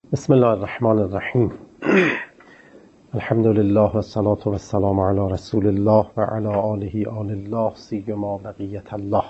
بسم الله الرحمن الرحیم. الحمد لله و الصلاة و السلام علی رسول الله و علی آله آل الله سیما بقیت الله.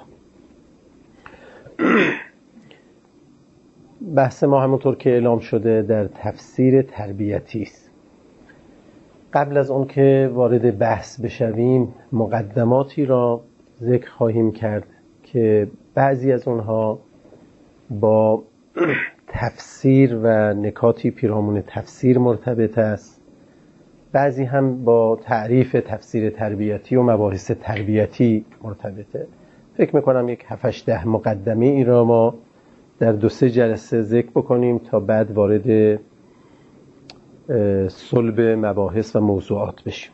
بحث ما همونطور که اعلام شده در تفسیر تربیتی است. قبل از اون که وارد بحث بشویم مقدماتی را ذکر خواهیم کرد که بعضی از اونها با تفسیر و نکاتی پیرامون تفسیر مرتبط است، بعضی هم با تعریف تفسیر تربیتی و مباحث تربیتی مرتبطه. فکر میکنم یک 7-8 مقدمه ای را ما در 2-3 جلسه ذکر بکنیم تا بعد وارد صلب مباحث و موضوعات بشیم.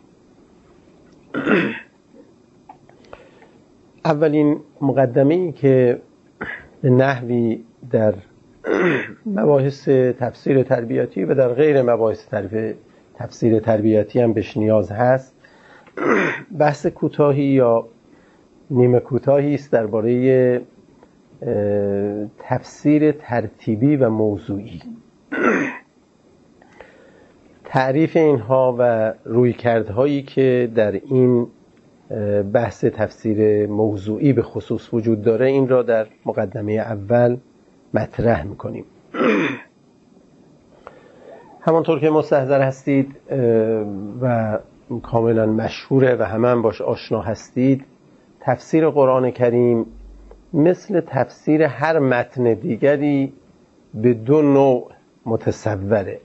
اولین مقدمه ای که به نحوی در مباحث تفسیر تربیتی و در غیر مباحث تفسیر تربیتی هم بهش نیاز هست، بحث کوتاهی یا نیمه کوتاهی است درباره تفسیر ترتیبی و موضوعی. تعریف اینها و رویکردهایی که در این بحث تفسیر موضوعی به خصوص وجود داره، این را در مقدمه اول مطرح میکنیم. همانطور که مستحضر هستید و کاملا مشهوره و همه هم باش آشنا هستید، تفسیر قرآن کریم مثل تفسیر هر متن دیگری به 2 نوع متصوره.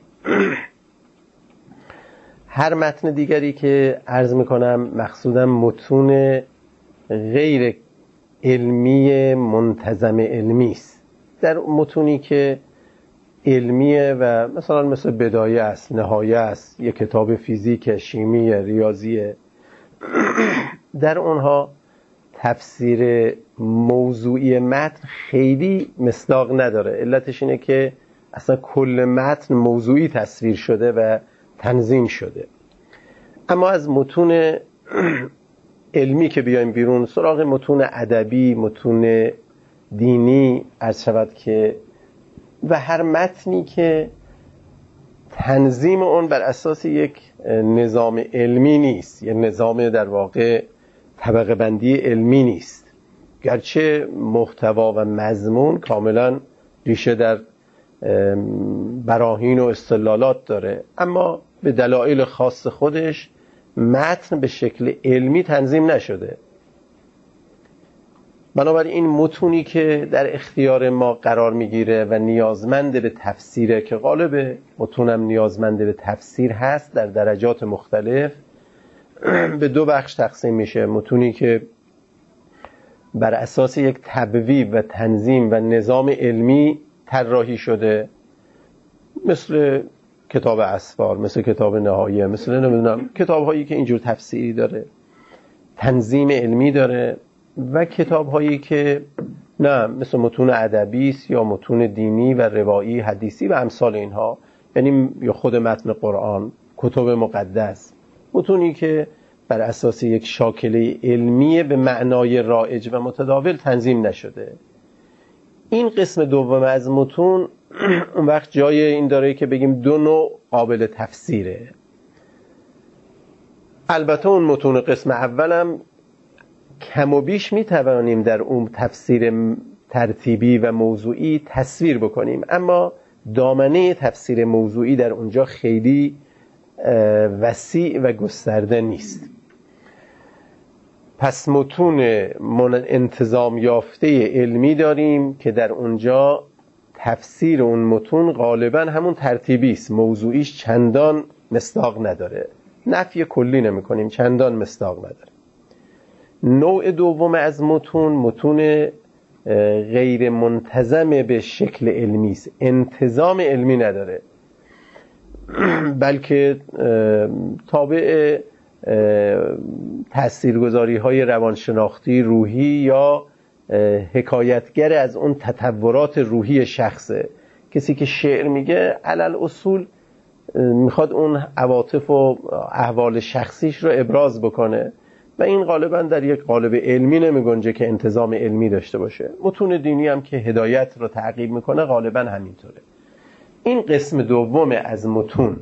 هر متن دیگری که عرض میکنم مقصودم متون غیر علمی منتظم علمی است. در متونی که علمیه و مثلا مثل بدایه است، نهایه است، یک کتاب فیزیک، شیمی، ریاضیه، در اونها تفسیر موضوعی متن خیلی مصداق نداره. علتش اینه که اصلا کل متن موضوعی تصویر شده و تنظیم شده. اما از متون علمی که بیایم بیرون سراغ متون ادبی، متون دینی عرض شود که و هر متنی که تنظیم اون بر اساس یک نظام علمی نیست، یه نظام در واقع طبقه بندی علمی نیست، گرچه محتوا و مضمون کاملا ریشه در براهین و استدلالات داره، اما به دلایل خاص خودش متن به شکل علمی تنظیم نشده. بنابراین این متونی که در اختیار ما قرار میگیره و نیازمند به تفسیره، که غالب متونم نیازمند به تفسیر هست، در درجات مختلف به 2 بخش تقسیم میشه. متونی که بر اساس یک تبویب و تنظیم و نظام علمی طراحی شده، مثل کتاب اسفار، مثل کتاب نهایه، مثل نمیدونم کتاب هایی که اینجور تفسیری داره، تنظیم علمی داره، و کتاب هایی که نه، مثل متون ادبی است یا متون دینی و روایی حدیثی و امثال اینها، یعنی یا خود متن قرآن، کتب مقدس، متونی که بر اساس یک شاکله علمی به معنای رایج و متداول تنظیم نشده. این قسم دوم از متون اون وقت جای این داره که بگیم 2 نوع قابل تفسیره. البته اون متون قسم اولم کم و بیش میتوانیم در اون تفسیر ترتیبی و موضوعی تصویر بکنیم، اما دامنه تفسیر موضوعی در اونجا خیلی وسیع و گسترده نیست. پس متون انتظام یافته علمی داریم که در اونجا تفسیر اون متون غالبا همون ترتیبی است، موضوعیش چندان مصداق نداره. نفی کلی نمی کنیم، چندان مصداق نداره. نوع دوم از متون غیر منتظم به شکل علمی است، انتظام علمی نداره، بلکه تابع تاثیرگذاری های روانشناختی، روحی یا حکایتگر از اون تطورات روحی شخصه. کسی که شعر میگه علل اصول میخواد اون عواطف و احوال شخصیش رو ابراز بکنه و این غالبا در یک قالب علمی نمیگنجه که انتظام علمی داشته باشه. متون دینی هم که هدایت رو تعقیب میکنه غالبا همینطوره. این قسم دوم از متون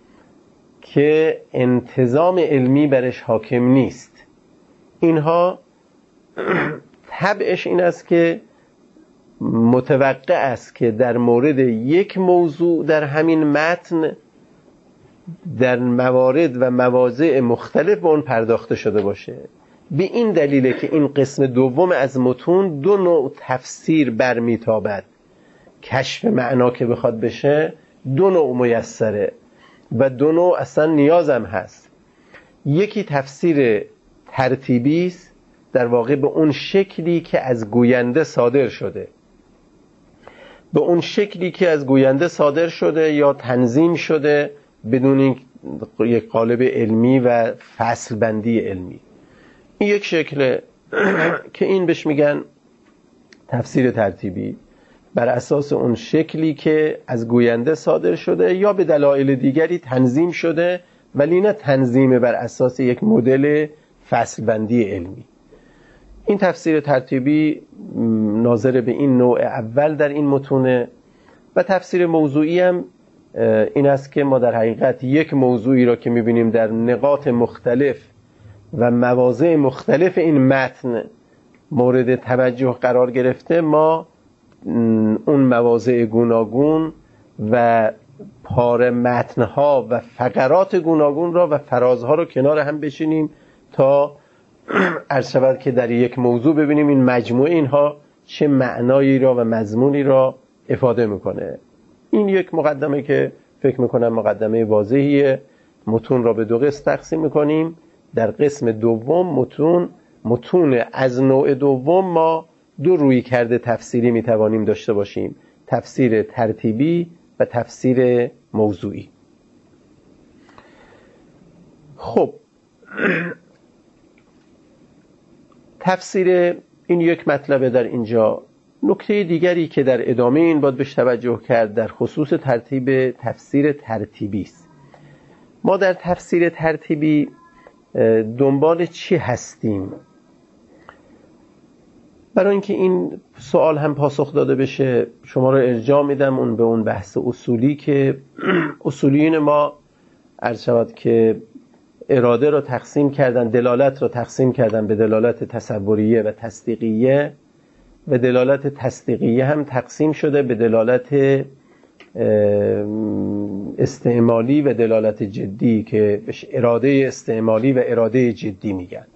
که انتظام علمی برش حاکم نیست، اینها طبعش این است که متوقع است که در مورد یک موضوع در همین متن در موارد و مواضع مختلف به اون پرداخته شده باشه. به این دلیله که این قسم دوم از متون دو نوع تفسیر برمیتابد. کشف معنا که بخواد بشه دو نوع میسره و دو نوع اصلا نیازم هست. یکی تفسیر ترتیبی است، در واقع به اون شکلی که از گوینده صادر شده، به اون شکلی که از گوینده صادر شده یا تنظیم شده بدون یک قالب علمی و فصل بندی علمی. این یک شکل که این بهش میگن تفسیر ترتیبی، بر اساس اون شکلی که از گوینده صادر شده یا به دلایل دیگری تنظیم شده، ولی نه تنظیم بر اساس یک مدل فصل بندی علمی. این تفسیر ترتیبی ناظر به این نوع اول در این متونه. و تفسیر موضوعی هم این است که ما در حقیقت یک موضوعی را که میبینیم در نقاط مختلف و مواضع مختلف این متن مورد توجه قرار گرفته، ما اون مواضع گوناگون و پاره متنها و فقرات گوناگون را و فرازها را کنار هم بشینیم تا عرض شود که در یک موضوع ببینیم این مجموعه اینها چه معنایی را و مضمونی را افاده میکنه. این یک مقدمه که فکر میکنم مقدمه واضحیه. متون را به دو قسم تقسیم میکنیم. در قسم دوم متون از نوع دوم ما دو رویکرد تفسیری میتوانیم داشته باشیم: تفسیر ترتیبی و تفسیر موضوعی. خب تفسیر این یک مطلبه در اینجا. نکته دیگری که در ادامه این باید بهش توجه کرد در خصوص ترتیب تفسیر ترتیبی است. ما در تفسیر ترتیبی دنبال چی هستیم؟ برای اینکه این سوال هم پاسخ داده بشه شما را ارجاع میدم به اون بحث اصولی که اصولیین ما عرض شود که اراده را تقسیم کردن، دلالت را تقسیم کردن به دلالت تصوریه و تصدیقیه، و دلالت تصدیقیه هم تقسیم شده به دلالت استعمالی و دلالت جدی که بهش اراده استعمالی و اراده جدی میگن.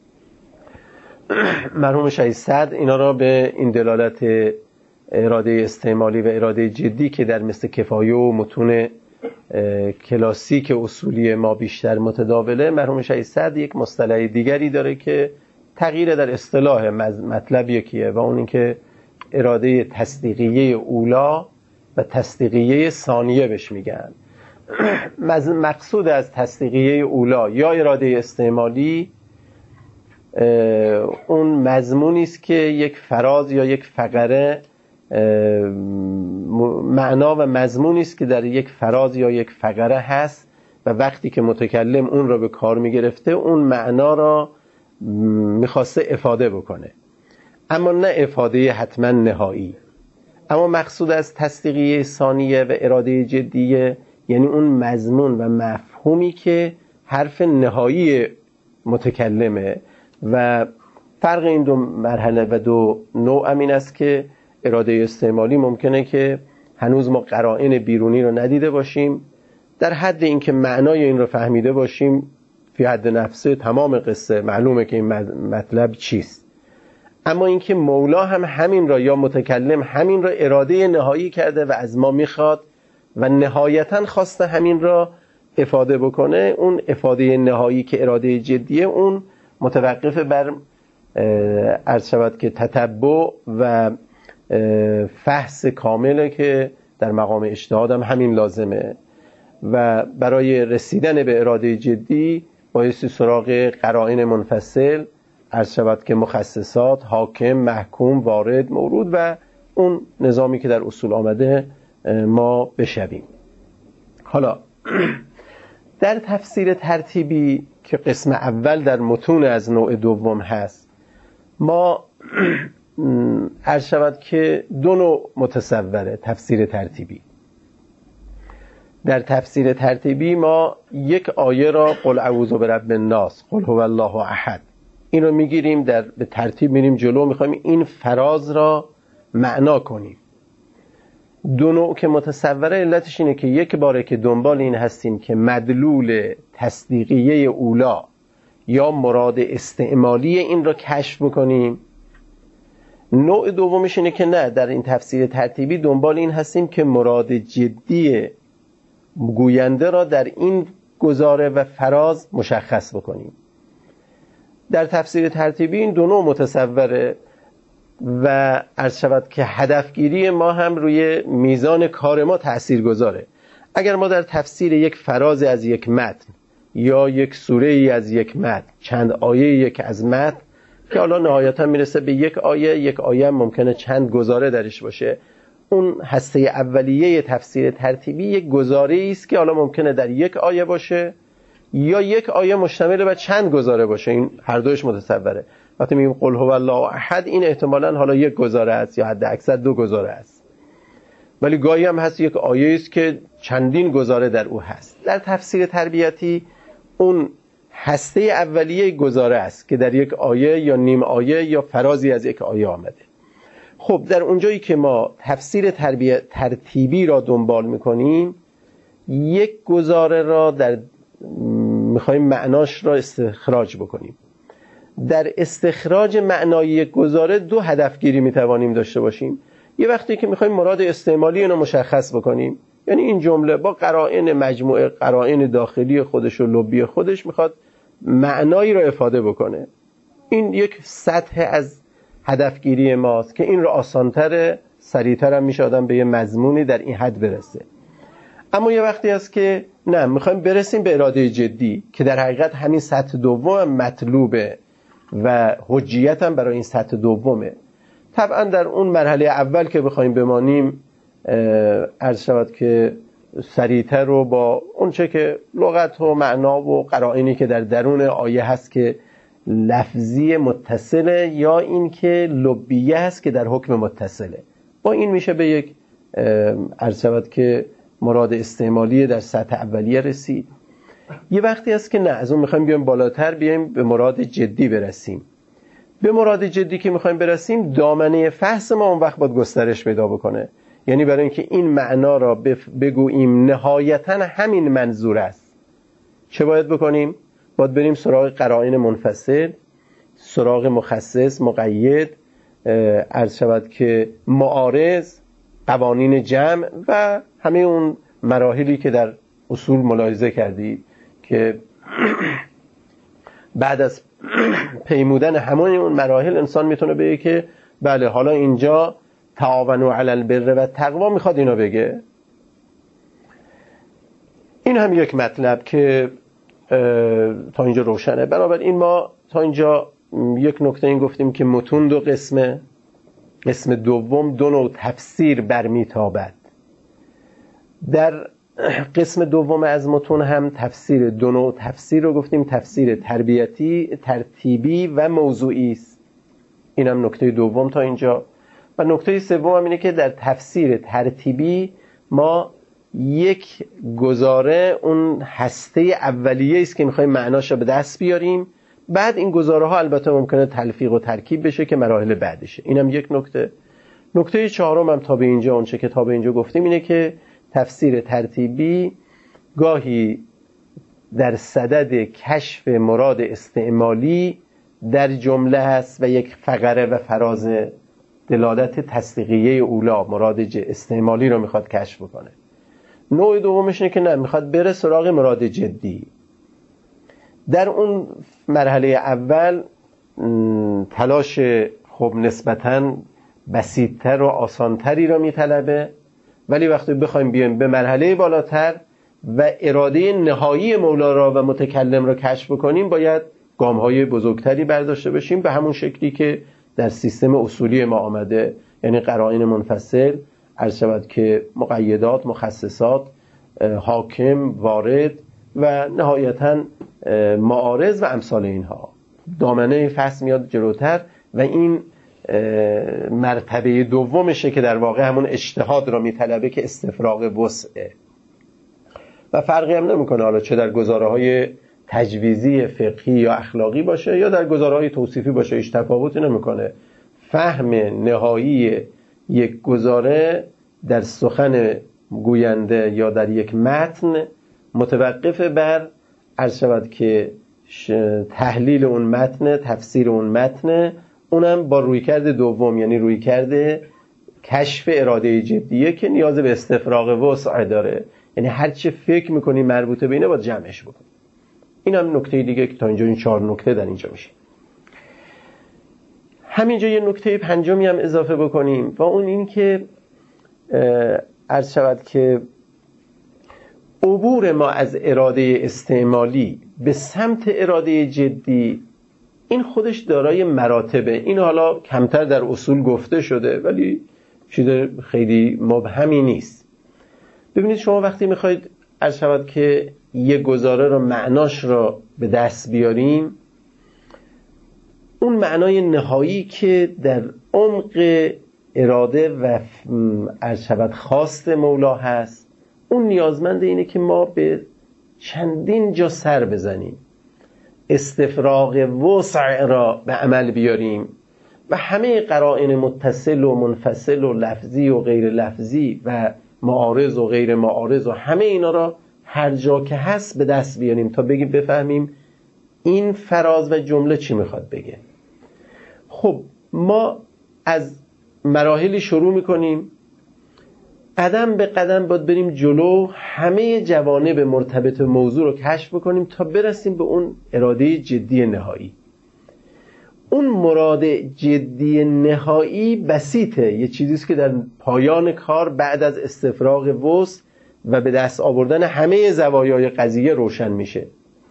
مرحوم شهید صدر اینا را به این دلالت اراده استعمالی و اراده جدی که در مثل کفایه و متون کلاسیک اصولی ما بیشتر متداوله، مرحوم شهید صدر یک مصطلح دیگری داره که تغییر در اصطلاح مطلب یکیه و اون این که اراده تصدیقیه اولا و تصدیقیه ثانیه بهش میگن. مقصود از تصدیقیه اولا یا اراده استعمالی اون مضمونی است که یک فراز یا یک فقره معنا و مضمونی است که در یک فراز یا یک فقره هست و وقتی که متکلم اون را به کار میگرفته اون معنا را میخواسته افاده بکنه، اما نه افاده حتما نهایی. اما مقصود از تصدیقیه ثانیه و اراده جدیه یعنی اون مضمون و مفهومی که حرف نهایی متکلمه. و فرق این دو مرحله و دو نوع این است که اراده استعمالی ممکنه که هنوز ما قرائن بیرونی رو ندیده باشیم، در حد اینکه معنای این رو فهمیده باشیم فی حد نفسه تمام قصه معلومه که این مطلب چیست. اما اینکه مولا هم همین را یا متکلم همین را اراده نهایی کرده و از ما میخواد و نهایتاً خواسته همین را افاده بکنه، اون افاده نهایی که اراده جدیه اون متوقف بر عرض شود که تتبع و فحص کامله که در مقام اجتهاد هم همین لازمه و برای رسیدن به اراده جدی بایستی سراغ قرائن منفصل عرض شود که مخصصات، حاکم، محکوم، وارد، مورود و اون نظامی که در اصول آمده ما بشویم. حالا در تفسیر ترتیبی که قسم اول در متون از نوع دوم هست، ما عرض شود که دو نوع متصوره تفسیر ترتیبی. در تفسیر ترتیبی ما یک آیه را قل اعوذ برب الناس، قل هو الله احد، این رو میگیریم به ترتیب میریم جلو، میخوایم این فراز را معنا کنیم. دو نوع که متصوره علتش اینه که یک باره که دنبال این هستیم که مدلول تصدیقیه اولا یا مراد استعمالی این را کشف بکنیم. نوع دومش اینه که نه، در این تفسیر ترتیبی دنبال این هستیم که مراد جدی گوینده را در این گزاره و فراز مشخص بکنیم. در تفسیر ترتیبی این دو نوع متصوره و عرض شود که هدفگیری ما هم روی میزان کار ما تأثیر گذاره. اگر ما در تفسیر یک فراز از یک متن یا یک سوره ای از یک متن، چند آیه یک از متن که حالا نهایتا میرسه به یک آیه هم ممکنه چند گزاره درش باشه، اون هسته اولیه تفسیر ترتیبی یک گزاره است که حالا ممکنه در یک آیه باشه یا یک آیه مشتمل بر چند گزاره باشه. این هر دوش متصوره. وقتی میگیم قل هو الله احد، این احتمالاً حالا یک گزاره است یا حد اکثر دو گزاره است، ولی گاهی هم هست یک آیه است که چندین گزاره در او هست. در تفسیر تربیتی اون هسته اولیه گزاره است که در یک آیه یا نیم آیه یا فرازی از یک آیه آمده. خب در اونجایی که ما تفسیر ترتیبی را دنبال میکنیم، یک گزاره را میخوایم معناش را استخراج بکنیم. در استخراج معنای یک گزاره دو هدفگیری میتوانیم داشته باشیم. یه وقتی که میخوایم مراد استعمالی اینو مشخص بکنیم، یعنی این جمله با قرائن مجموعه قرائن داخلی خودش و لبی خودش میخواد معنایی رو افاده بکنه، این یک سطح از هدفگیری ماست که این رو آسانتره، سریعتر هم میشه آدم به یه مضمونی در این حد برسه. اما یه وقتی هست که نه، میخوایم برسیم به اراده جدی که در حقیقت همین سطح دوم مطلوبه و حجیت هم برای این سطح دومه. طبعا در اون مرحله اول که بخوایم بمانیم، عرض شود که سریعتر و با اون چه که لغت و معنا و قرائنی که در درون آیه هست که لفظی متصله یا این که لبیه هست که در حکم متصله، با این میشه به یک عرض شود که مراد استعمالی در سطح اولیه رسید. یه وقتی هست که نه، از اون میخوایم بیایم بالاتر، بیایم به مراد جدی برسیم. به مراد جدی که میخوایم برسیم، دامنه فحص ما اون وقت باید گسترش پیدا بکنه. یعنی برای اینکه این معنا را بگوییم نهایتاً همین منظور است، چه باید بکنیم؟ باید بریم سراغ قرائن منفصل، سراغ مخصص، مقید، عرض شود که معارض، قوانین جمع و همه اون مراحلی که در اصول ملاحظه کردید که بعد از پیمودن همون اون مراحل انسان میتونه بگه که بله، حالا اینجا تعاونوا علی البر و تقوا میخواد اینو بگه. این هم یک مطلب که تا اینجا روشنه. بنابراین ما تا اینجا یک نکته این گفتیم که متون دو قسمه. قسم دوم دو نوع تفسیر برمیتابد. در قسم دوم از متون هم تفسیر دو نوع تفسیر رو گفتیم، تفسیر ترتیبی و موضوعی است. این هم نکته دوم تا اینجا. و نکته سوم هم اینه که در تفسیر ترتیبی ما یک گزاره اون هسته اولیه است که میخوایم معناش رو به دست بیاریم، بعد این گزاره ها البته ممکنه تلفیق و ترکیب بشه که مراحل بعدشه. اینم یک نکته. نکته چهارم هم تا به اینجا اونچه که تا به اینجا گفتیم اینه که تفسیر ترتیبی گاهی در صدد کشف مراد استعمالی در جمله هست و یک فقره و فراز دلالت تصدیقیه اولا مراد استعمالی رو میخواد کشف بکنه. نوع دومش اینه که نه، میخواد بره سراغ مراد جدی. در اون مرحله اول تلاش خب نسبتاً بسیطتر و آسانتری رو میطلبه، ولی وقتی بخوایم بیایم به مرحله بالاتر و اراده نهایی مولا را و متکلم را کشف بکنیم، باید گام‌های بزرگتری برداشته باشیم، به همون شکلی که در سیستم اصولی ما آمده، یعنی قرائن منفصل، عرض شود که مقیدات، مخصصات، حاکم، وارد و نهایتاً معارض و امثال اینها. دامنه فصل میاد جلوتر و این مرتبه دومشه که در واقع همون اجتهاد را میطلبه که استفراغ وسعه. و فرقی هم نمیکنه حالا چه در گزاره‌های تجویزی فقهی یا اخلاقی باشه یا در گزاره‌های توصیفی باشه، هیچ تفاوتی نمیکنه. فهم نهایی یک گزاره در سخن گوینده یا در یک متن متوقف بر عرض شود که تحلیل اون متن، تفسیر اون متن، اونم با رویکرد دوم، یعنی رویکرد کشف اراده جدیه که نیاز به استفراغ وسع داره. یعنی هر چه فکر میکنی مربوطه به اینه باید جمعش بکنی. این هم نکته دیگه که تا اینجا این 4 نکته در اینجا میشه. همینجا یه نکته پنجمی هم اضافه بکنیم و اون این که عرض شود که عبور ما از اراده استعمالی به سمت اراده جدی این خودش دارای مراتبه. این حالا کمتر در اصول گفته شده ولی چیز خیلی مبهمی نیست. ببینید شما وقتی میخواید عرض شود که یه گزاره رو معناش رو به دست بیاریم، اون معنای نهایی که در عمق اراده و عرض شود خواست مولا هست، اون نیازمند اینه که ما به چندین جا سر بزنیم، استفراغ وسع را به عمل بیاریم و همه قرائن متصل و منفصل و لفظی و غیر لفظی و معارض و غیر معارض و همه اینا را هر جا که هست به دست بیاریم تا بفهمیم این فراز و جمله چی میخواد بگه. خب ما از مراحلی شروع میکنیم، قدم به قدم باید بریم جلو، همه جوانب مرتبط موضوع رو کشف بکنیم تا برسیم به اون اراده جدی نهایی. اون مراد جدی نهایی بسیطه، یه چیزیست که در پایان کار بعد از استفراغ وسع و به دست آوردن همه زوایای قضیه روشن میشه.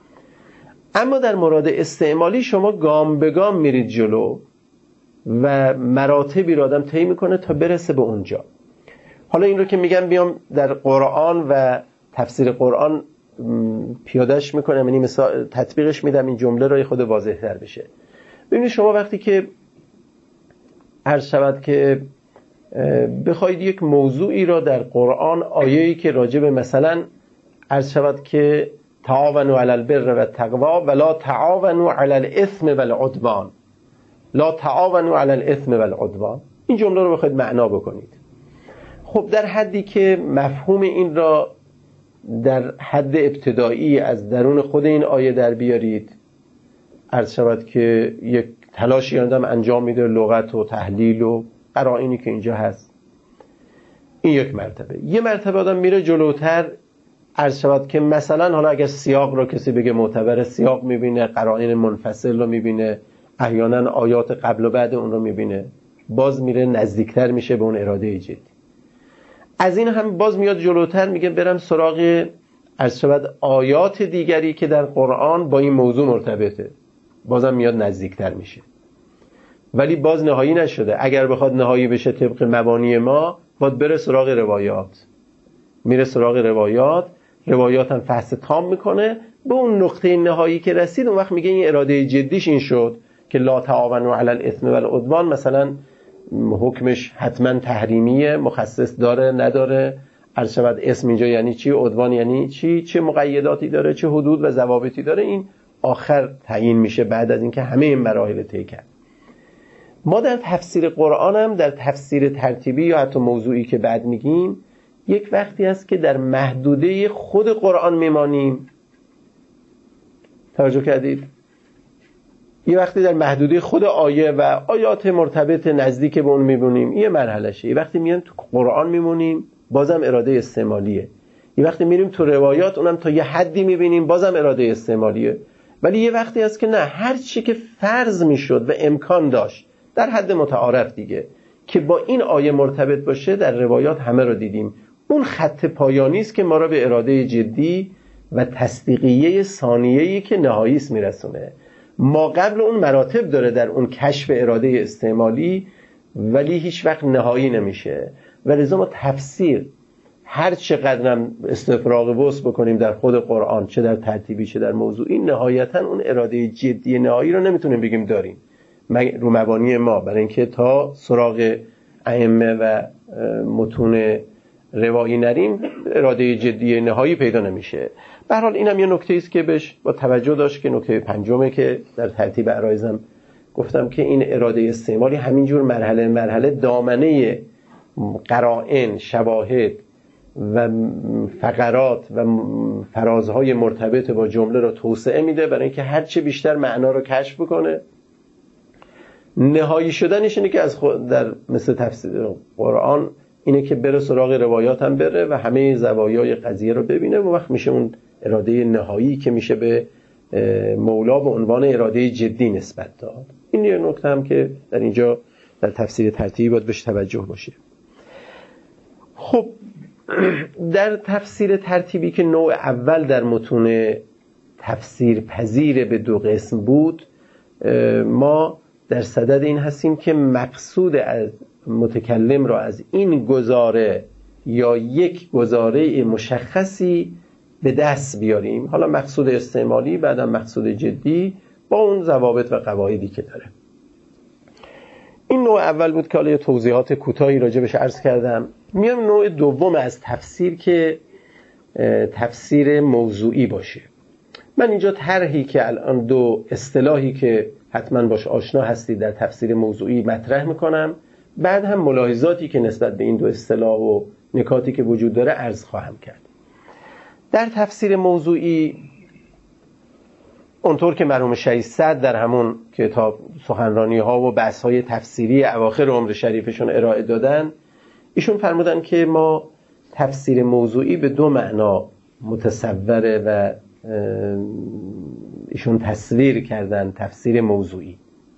اما در مورد استعمالی شما گام به گام میرید جلو و مراتبی رو آدم طی میکنه تا برسه به اونجا. حالا این رو که میگم بیام در قرآن و تفسیر قرآن پیادهش میکنم، یعنی مثلا تطبیقش میدم این جمله رو خود واضح تر بشه. ببینید شما وقتی که عرض شود که بخواید یک موضوعی را در قرآن، آیه‌ای که راجع به مثلا عرض شود که تعاونوا علی البر و التقوی ولا تعاونوا علی الاثم والعدوان، لا تعاونوا علی الاثم والعدوان، این جمله رو بخواید معنا بکنید، خب در حدی که مفهوم این را در حد ابتدایی از درون خود این آیه در بیارید، عرض شود که یک تلاشی آدم انجام میده، لغت و تحلیل و قرائنی که اینجا هست، این یک مرتبه. یه مرتبه آدم میره جلوتر، عرض شود که مثلا حالا اگر سیاق رو کسی بگه معتبر، سیاق میبینه، قرائن منفصل رو میبینه، احیانا آیات قبل و بعد اون رو میبینه، باز میره نزدیکتر میشه به اون اراده جدی. از این هم باز میاد جلوتر، میگه برم سراغ عرض شود آیات دیگری که در قرآن با این موضوع مرتبطه، بازم میاد نزدیکتر میشه. ولی باز نهایی نشده، اگر بخواد نهایی بشه طبق مبانی ما باید بره سراغ روایات، میره سراغ روایات هم فحص تام میکنه، به اون نقطه نهایی که رسید اون وقت میگه این اراده جدیش این شد که لا تعاونوا علی الاثم والعدوان، مثلا حکمش حتما تحریمیه، مخصص داره نداره، عرض شود اسم اینجا یعنی چی، عدوان یعنی چی، چه مقیداتی داره، چه حدود و ضوابطی داره، این آخر تعیین میشه بعد از اینکه همه این مراحل طی کرد. ما در تفسیر قرآن هم در تفسیر ترتیبی یا حتی موضوعی که بعد میگیم، یک وقتی هست که در محدوده خود قرآن میمانیم، توجه کردید؟ یه وقتی در محدوده خود آیه و آیات مرتبط نزدیک به اون میمونیم، یه مرحلهشه. یه وقتی میان تو قرآن میمونیم، بازم اراده استعمالیه. یه وقتی میریم تو روایات، اونم تا یه حدی میبینیم، بازم اراده استعمالیه. ولی یه وقتی هست که نه، هر چی که فرض میشد و امکان داشت در حد متعارف دیگه که با این آیه مرتبط باشه، در روایات همه رو دیدیم. اون خط پایانی است که ما را به اراده جدی و تصدیقیه ثانیه‌ای که نهایی است میرسونه. ما قبل اون مراتب داره در اون کشف اراده استعمالی، ولی هیچ وقت نهایی نمیشه. و لذا ما تفسیر هر چقدرم استفراغ وسع بکنیم در خود قرآن، چه در ترتیبی چه در موضوعی، نهایتا اون اراده جدی نهایی رو نمیتونیم بگیم داریم رو مبانی ما، برای اینکه تا سراغ ائمه و متون روایی نریم اراده جدی نهایی پیدا نمیشه. به هر حال اینم یه نکته است که بهش با توجه داشت که نکته پنجمه که در ترتیب عرایزم گفتم که این اراده استعمالی همینجور مرحله مرحله دامنه قرائن، شواهد و فقرات و فرازهای مرتبط با جمله رو توسعه میده برای اینکه هرچه بیشتر معنا رو کشف بکنه. نهایی شدنش اینه که از خود در مثل تفسیر قرآن اینه که بره سراغ روایات هم بره و همه زوایای قضیه رو ببینه و وقت میشه اون اراده نهایی که میشه به مولا به عنوان اراده جدی نسبت داد. این یه نکته هم که در اینجا در تفسیر ترتیبی باید بهش توجه باشه. خب در تفسیر ترتیبی که نوع اول در متون تفسیر پذیر به دو قسم بود، ما در صدد این هستیم که مقصود از متکلم را از این گزاره یا یک گزاره مشخصی به دست بیاریم، حالا مقصود استعمالی بعدم مقصود جدی با اون ضوابط و قواعدی که داره. این نوع اول بود که حالا توضیحات کوتاهی راجبش عرض کردم. میام نوع دوم از تفسیر که تفسیر موضوعی باشه. من اینجا طرحی که الان دو اصطلاحی که حتما باش آشنا هستید در تفسیر موضوعی مطرح میکنم، بعد هم ملاحظاتی که نسبت به این دو اصطلاح و نکاتی که وجود داره عرض خواهم کرد. در تفسیر موضوعی اونطور که مرحوم شهید صدر در همون کتاب سخنرانی ها و بحث های تفسیری اواخر عمر شریفشون ارائه دادن، ایشون فرمودن که ما تفسیر موضوعی به دو معنا متصوره و ایشون تصویر کردن تفسیر موضوعی.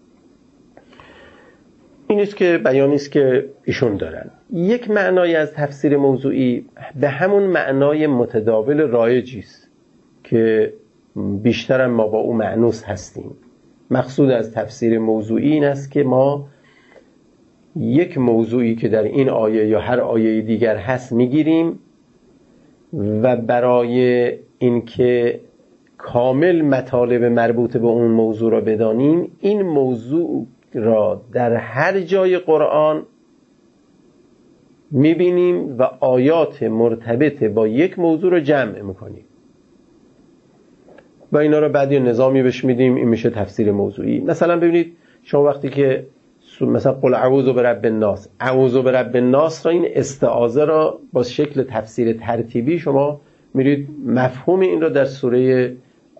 این است که بیانی است که ایشون دارن. یک معنای از تفسیر موضوعی به همون معنای متداول رایجی است که بیشتر ما با او معنوس هستیم. مقصود از تفسیر موضوعی این است که ما یک موضوعی که در این آیه یا هر آیه دیگر هست میگیریم و برای اینکه کامل مطالب مربوط به اون موضوع را بدانیم، این موضوع را در هر جای قرآن میبینیم و آیات مرتبط با یک موضوع را جمع میکنیم و اینا را بعد یه نظامی بهش میدیم. این میشه تفسیر موضوعی. مثلا ببینید شما وقتی که مثلا قل اعوذ برب الناس، اعوذ برب الناس را، این استعاذه را با شکل تفسیر ترتیبی شما میرید مفهوم این را در سوره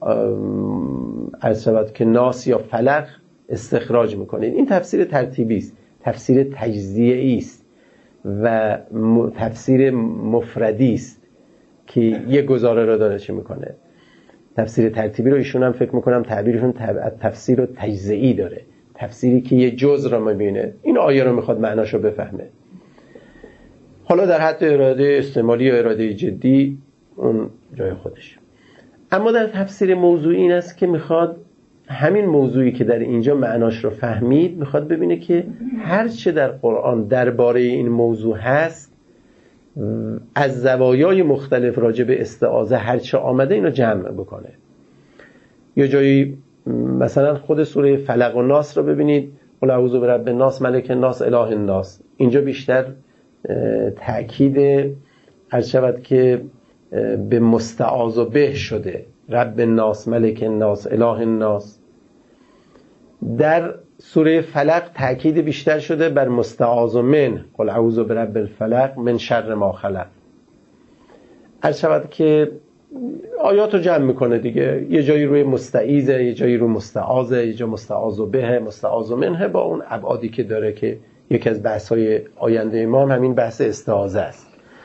عرض که ناس یا فلق استخراج میکنید. این تفسیر ترتیبی است، تفسیر تجزیه‌ای است و تفسیر مفردی است که یک گزاره را داره چه میکنه. تفسیر ترتیبی رو ایشون هم فکر میکنم تعبیرشون تفسیر رو تجزیه‌ای داره، تفسیری که یه جزء را میبینه، این آیه رو میخواد معناشو بفهمه. حالا در حد اراده استعمالی یا اراده جدی اون جای خودش. اما در تفسیر موضوعی این است که میخواد همین موضوعی که در اینجا معناش رو فهمید، میخواد ببینه که هر چه در قرآن درباره این موضوع هست از زوایای مختلف راجع به استعاذه هر چه آمده اینو جمع بکنه. یا جایی مثلا خود سوره فلق و ناس رو ببینید، قل اعوذ برب الناس ملک الناس اله الناس، اینجا بیشتر تأکید هر شود که به مستعاذ به شده، رب الناس ملک الناس اله الناس. در سوره فلق تأکید بیشتر شده بر مستعاذ من، قل اعوذ برب الفلق من شر ما خلق. هر شود که آیات رو جمع میکنه دیگه، یه جایی روی مستعیذه، یه جایی روی مستعاذه، یه جا مستعاذ به، مستعاذ منه، با اون ابعادی که داره که یکی از بحث‌های آینده ما همین بحث استعاذه است.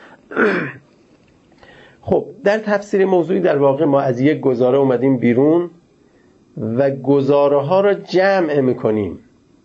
خب در تفسیر موضوعی در واقع ما از یک گزاره اومدیم بیرون و گزاره ها را جمع میکنیم.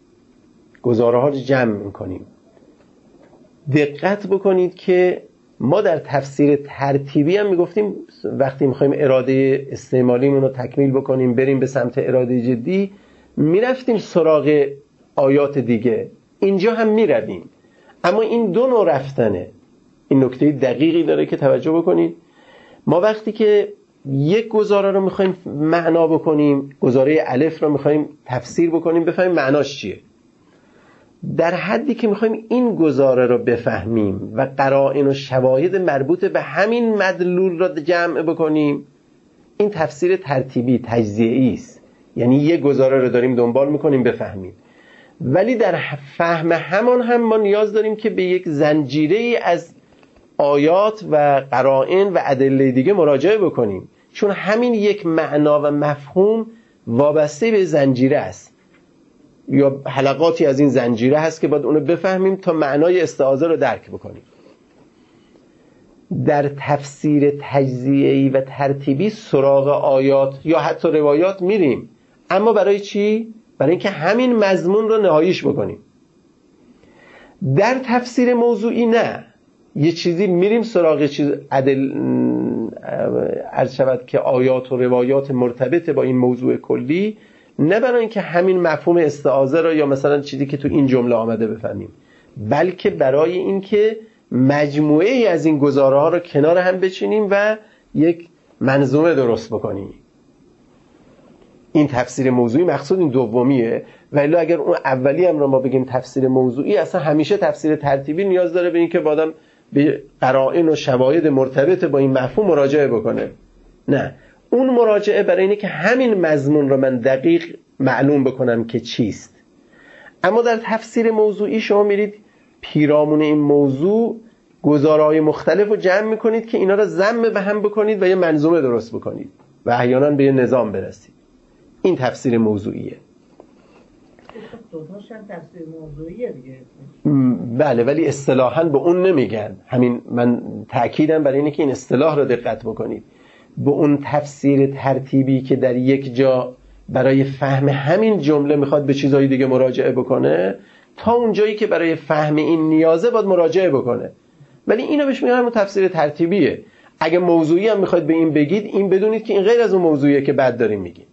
دقت بکنید که ما در تفسیر ترتیبی هم میگفتیم وقتی میخوایم اراده استعمالیمون رو تکمیل بکنیم بریم به سمت اراده جدی، میرفتیم سراغ آیات دیگه. اینجا هم میرویم، اما این دو نوع رفتنه. این نکته دقیقی داره که توجه بکنید. ما وقتی که یک گزاره رو میخوایم معنا بکنیم، گزاره الف رو میخوایم تفسیر بکنیم، بفهمیم معناش چیه، در حدی که میخوایم این گزاره رو بفهمیم و قرائن و شواهد مربوط به همین مدلول رو جمع بکنیم، این تفسیر ترتیبی تجزیه‌ای است. یعنی یه گزاره رو داریم دنبال میکنیم بفهمیم، ولی در فهم همان هم ما نیاز داریم که به یک زنجیره از آیات و قرائن و ادله دیگه مراجعه بکنیم، چون همین یک معنا و مفهوم وابسته به زنجیره است یا حلقاتی از این زنجیره هست که باید اونو بفهمیم تا معنای استعاذه رو درک بکنیم. در تفسیر تجزیه‌ای و ترتیبی سراغ آیات یا حتی روایات میریم، اما برای چی؟ برای اینکه همین مضمون رو نهاییش بکنیم. در تفسیر موضوعی نه، یه چیزی میریم سراغ چیز عرض شود که آیات و روایات مرتبط با این موضوع کلی، نه برای اینکه همین مفهوم استعاذه رو یا مثلا چیزی که تو این جمله آمده بفهمیم، بلکه برای اینکه مجموعه ای از این گزاره ها رو کنار هم بچینیم و یک منظومه درست بکنیم. این تفسیر موضوعی مقصود این دومیه، ولی اگر اون اولی هم رو ما بگیم تفسیر موضوعی، اصلا همیشه تفسیر ترتیبی نیاز داره به این که آدم به قرائن و شواهد مرتبط با این مفهوم مراجعه بکنه. نه، اون مراجعه برای اینه که همین مضمون رو من دقیق معلوم بکنم که چیست. اما در تفسیر موضوعی شما میرید پیرامون این موضوع گزاره‌های مختلف رو جمع میکنید که اینا رو ضم به هم بکنید و یه منظومه درست بکنید و احیانا به یه نظام برسید. این تفسیر موضوعیه. دوتاش هم تفسیر موضوعیه دیگه. بله، ولی اصطلاحاً به اون نمیگن. همین من تأکیدم برای اینه که این اصطلاح رو دقت بکنید. به اون تفسیر ترتیبی که در یک جا برای فهم همین جمله میخواد به چیزهای دیگه مراجعه بکنه، تا اون جایی که برای فهم این نیازه باید مراجعه بکنه. ولی اینو بهش میگن تفسیر ترتیبیه. اگه موضوعی هم میخواید به این بگید، این بدونید که این غیر از اون موضوعیه که بعد داریم میگیم.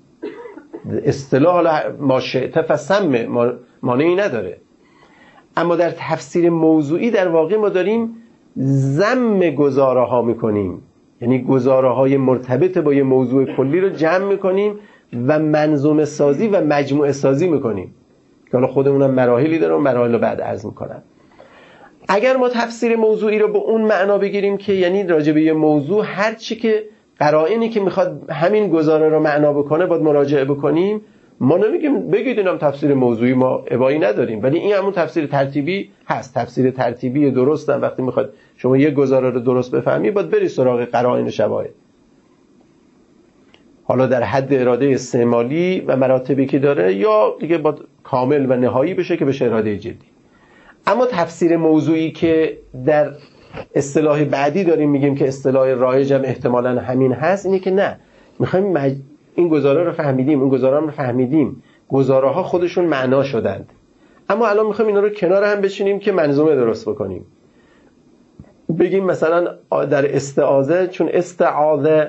اصطلاح ما شئت فسمع مانعی نداره. اما در تفسیر موضوعی در واقع ما داریم ضم گزاره ها میکنیم، یعنی گزاره های مرتبط با یه موضوع کلی رو جمع میکنیم و منظومه سازی و مجموعه سازی میکنیم که حالا خودمونم مراحلی داره و مراحل رو بعد عرض میکنم. اگر ما تفسیر موضوعی رو به اون معنا بگیریم که یعنی راجع به یه موضوع هر چی که قرائنی که میخواد همین گزاره رو معنا بکنه باید مراجعه بکنیم، ما نمیگیم بگید اینم تفسیر موضوعی، ما ابایی نداریم، ولی این همون تفسیر ترتیبی هست. تفسیر ترتیبی درست هم وقتی میخواد شما یه گزاره رو درست بفهمی باید بری سراغ قرائن و شواهد، حالا در حد اراده استعمالی و مراتبی که داره یا دیگه باید کامل و نهایی بشه که بشه اراده جدی. اما تفسیر موضوعی که در اصطلاح بعدی داریم میگیم که اصطلاح رایج هم احتمالاً همین هست، اینه که نه، میخوایم این گزاره رو فهمیدیم، اون گزاره رو فهمیدیم، گزاره ها خودشون معنا شدند، اما الان میخوایم اینا رو کنار هم بچینیم که منظومه درست بکنیم. بگیم مثلا در استعاذه، چون استعاذه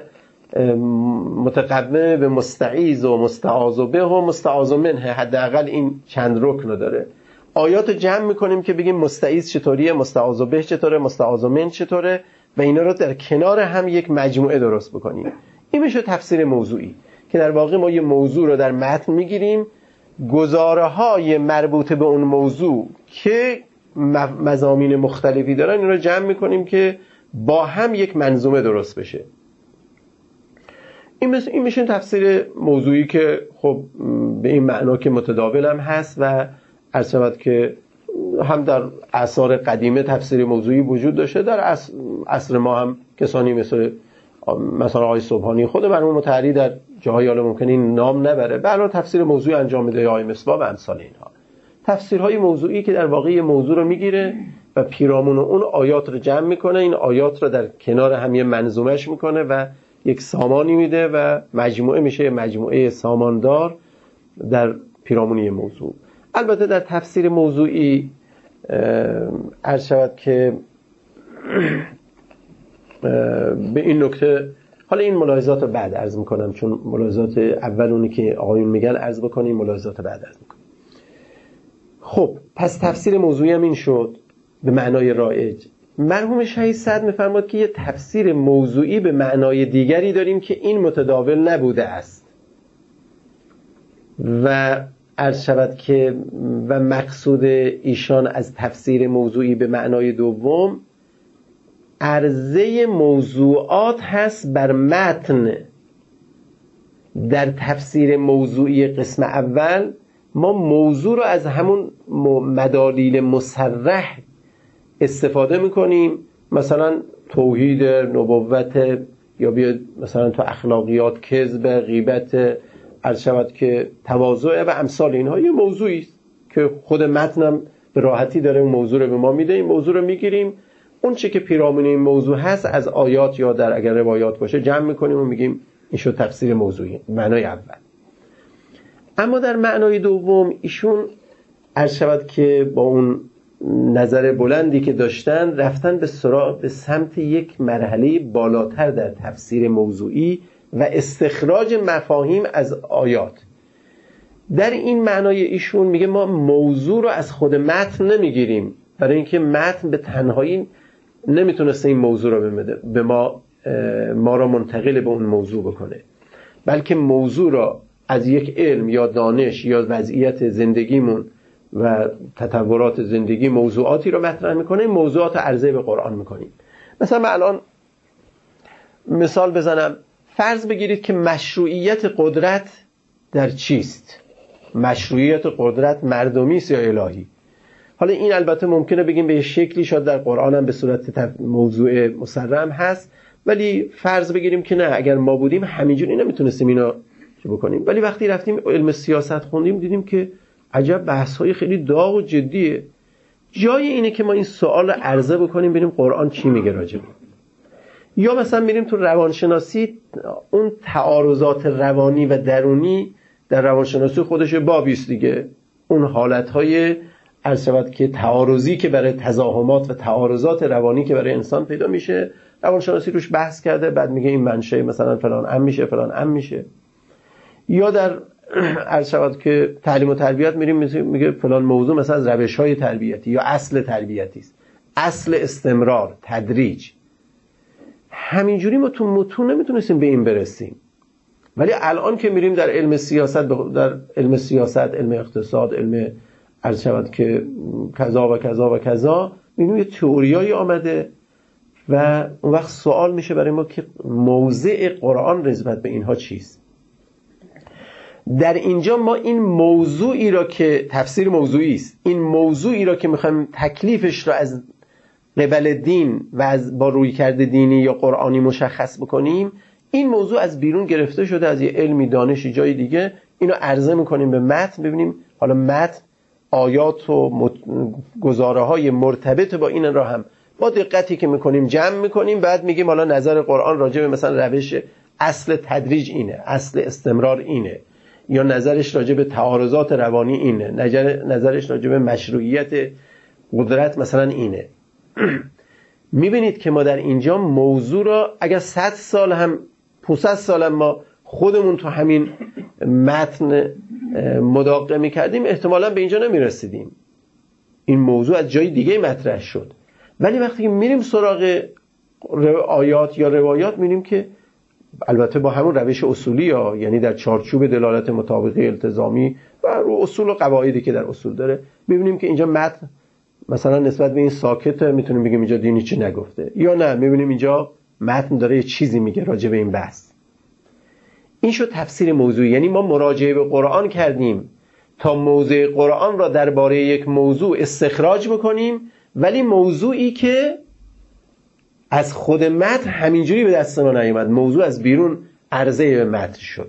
متقوم به مستعیذ و مستعاذ به و مستعاذ منه، حداقل این چند رکن داره. آیات رو جمع میکنیم که بگیم مستعیذ چطوریه، مستعاذ به چطوره، مستعاذ من چطوره و اینا رو در کنار هم یک مجموعه درست بکنیم. این میشه تفسیر موضوعی که در واقع ما یه موضوع رو در متن میگیریم، گزاره های مربوط به اون موضوع که مضامین مختلفی دارن این رو جمع میکنیم که با هم یک منظومه درست بشه. این میشه تفسیر موضوعی که خب به این معنا که متداول هم هست و عرض شود که هم در آثار قدیمه تفسیر موضوعی وجود داشته، در عصر ما هم کسانی مثلا آقای سبحانی خود مرحوم مطهری در جاهای حالا ممکنه این نام نبره، برای تفسیر موضوعی انجام میده، آقای مصباح و امثال اینها. تفسیرهای موضوعی که در واقع موضوع رو میگیره و پیرامون اون آیات رو جمع میکنه، این آیات رو در کنار هم یه منظومش میکنه و یک سامانی میده و مجموعه میشه، مجموعه ساماندار در پیرامون یه موضوع. البته در تفسیر موضوعی عرض شود که به این نکته، حالا این ملاحظات رو بعد عرض میکنم، چون ملاحظات اول اونی که آقایون میگن عرض بکنیم، ملاحظات بعد عرض میکنم. خب پس تفسیر موضوعی هم این شد به معنای رایج. مرحوم شهید سعد میفرماد که یه تفسیر موضوعی به معنای دیگری داریم که این متداول نبوده است و عرض شود که و مقصود ایشان از تفسیر موضوعی به معنای دوم عرضه موضوعات هست بر متن. در تفسیر موضوعی قسم اول ما موضوع رو از همون مدالیل مصرح استفاده میکنیم، مثلا توحید، نبوت، یا بیاد مثلا تو اخلاقیات کذب، غیبت، عرض شود که تواضع و امثال اینها. یه موضوعی است که خود متنم به راحتی داره اون موضوع رو به ما میده، این موضوع رو میگیریم، اون چی که پیرامون این موضوع هست از آیات یا در اگر روایات باشه جمع میکنیم و میگیم این شد تفسیر موضوعی معنای اول. اما در معنای دوم ایشون عرض شود که با اون نظر بلندی که داشتن رفتن به سمت یک مرحله بالاتر در تفسیر موضوعی و استخراج مفاهیم از آیات. در این معنای ایشون میگه ما موضوع رو از خود متن نمیگیریم، برای اینکه متن به تنهایی نمیتونسته این موضوع رو به ما را منتقل به اون موضوع بکنه، بلکه موضوع را از یک علم یا دانش یا وضعیت زندگیمون و تطورات زندگی موضوعاتی رو مطرح میکنه، موضوعات عرضه به قرآن میکنیم. مثلا من الان مثال بزنم، فرض بگیرید که مشروعیت قدرت در چیست؟ مشروعیت قدرت مردمی است یا الهی؟ حالا این البته ممکنه بگیم به شکلی شاید در قرآن هم به صورت موضوع مسرم هست، ولی فرض بگیریم که نه، اگر ما بودیم همینجوری نمیتونستیم اینو بکنیم. ولی وقتی رفتیم علم سیاست خوندیم دیدیم که عجب بحث‌های خیلی داغ و جدیه. جای اینه که ما این سوال رو عرضه بکنیم ببینیم قرآن چی میگه راجع به. یا مثلا میریم تو روانشناسی، اون تعارضات روانی و درونی در روانشناسی خودش بابی است دیگه، اون حالت‌های عرض شود که تعارضی که برای تزاحمات و تعارضات روانی که برای انسان پیدا میشه، روانشناسی روش بحث کرده، بعد میگه این منشأ مثلا فلان ام میشه، فلان ام میشه. یا در عرض شود که تعلیم و تربیت میریم میگه فلان موضوع مثلا از روش‌های تربیتی یا اصل تربیتی است، اصل استمرار، تدریج. همینجوری ما تو متون نمیتونستیم به این برسیم، ولی الان که میریم در علم سیاست، علم اقتصاد، علم عرض شود که کذا و کذا و کذا، میبینیم یه تئوریایی آمده و اون وقت سوال میشه برای ما که موضع قرآن نسبت به اینها چیست. در اینجا ما این موضوعی را که تفسیر موضوعی است، این موضوعی را که میخوایم تکلیفش را از قبل دین و از با رویکرد دینی یا قرآنی مشخص بکنیم، این موضوع از بیرون گرفته شده از یه علمی دانشی جای دیگه، اینو عرضه میکنیم به متن، ببینیم حالا متن آیات و گزاره‌های مرتبط با این را هم با دقتی که میکنیم جمع میکنیم، بعد میگیم حالا نظر قرآن راجع به مثلا روش اصل تدریج اینه، اصل استمرار اینه، یا نظرش راجع به تعارضات روانی اینه، نظرش راجع به مشروعیت قدرت مثلا اینه. میبینید که ما در اینجا موضوع را اگر 100 سال هم 500 سال هم ما خودمون تو همین متن مداقه میکردیم احتمالاً به اینجا نمیرسیدیم، این موضوع از جای دیگه مطرح شد. ولی وقتی که میریم سراغ آیات یا روایات میبینیم که البته با همون روش اصولی ها، یعنی در چارچوب دلالت مطابقه التزامی و رو اصول و قواعدی که در اصول داره، میبینیم که اینجا متن مثلا نسبت به این ساکته، میتونیم بگیم اینجا دینی چی نگفته، یا نه میبینیم اینجا متن داره یه چیزی میگه راجع به این بحث. این شد تفسیر موضوعی، یعنی ما مراجعه به قرآن کردیم تا موضع قرآن را درباره یک موضوع استخراج بکنیم، ولی موضوعی که از خود متن همینجوری به دست ما نیامد، موضوع از بیرون عرضه به متن شد.